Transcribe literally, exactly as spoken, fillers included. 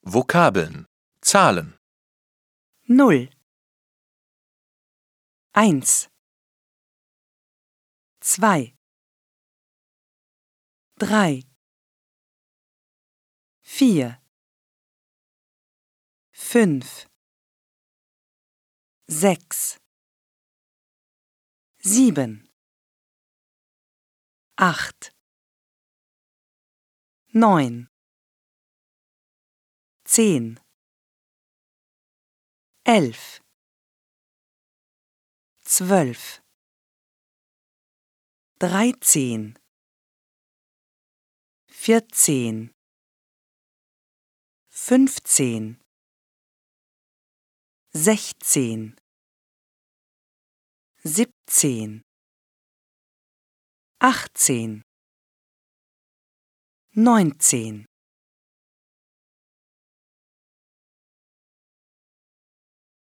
Vokabeln Zahlen null, eins, zwei, drei, vier, fünf, sechs, sieben, acht, neun, zehn, elf, zwölf, dreizehn, vierzehn, fünfzehn, sechzehn, siebzehn, achtzehn, neunzehn.